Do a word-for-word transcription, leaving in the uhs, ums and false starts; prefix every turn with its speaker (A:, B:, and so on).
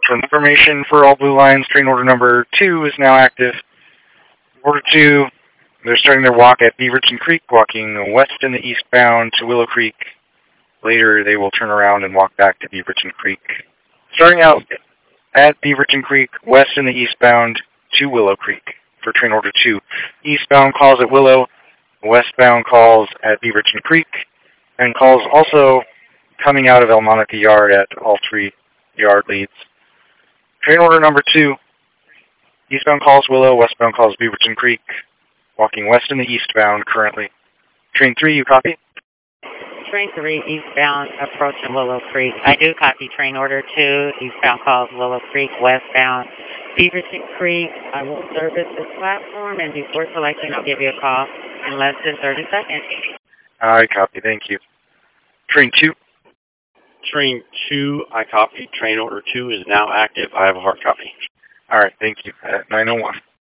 A: For information for all blue lines, train order number two is now active. Order two, they're starting their walk at Beaverton Creek, walking west in the eastbound to Willow Creek. Later, they will turn around and walk back to Beaverton Creek. Starting out at Beaverton Creek, west in the eastbound to Willow Creek for train order two. Eastbound calls at Willow, westbound calls at Beaverton Creek, and calls also coming out of El Monica Yard at all three yard leads. Train order number two, eastbound calls Willow, westbound calls Beaverton Creek, walking west in the eastbound currently. Train three, you copy?
B: Train three, eastbound, approaching Willow Creek. I do copy train order two, eastbound calls Willow Creek, westbound Beaverton Creek. I will service this platform, and before selecting, I'll give you a call in less than thirty seconds.
A: I copy, thank you. Train two.
C: Train two, I copy. Train order two is now active. I have a hard copy.
A: All right, thank you. At nine oh one.